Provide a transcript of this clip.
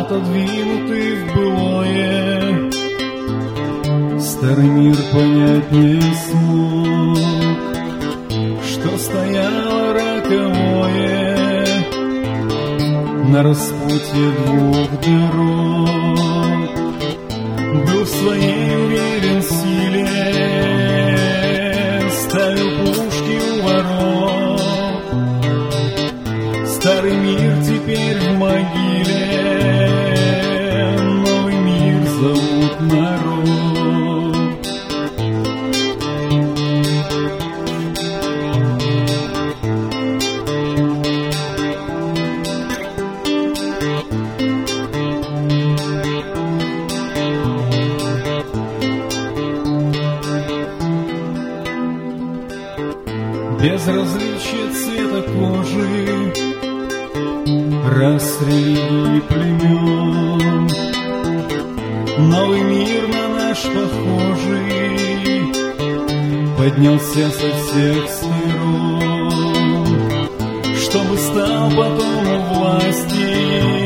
отодвинуты в былое. Старый мир понять не смог, что стояло роковое на распутье двух дорог. Был в своей уверен силе, ставил пушки у ворот. Старый мир теперь в могиле, новый мир зовут народ. Безразличие цвета кожи, рас, религий, племен. Новый мир на наш похожий поднялся со всех сторон, чтобы стал потом у власти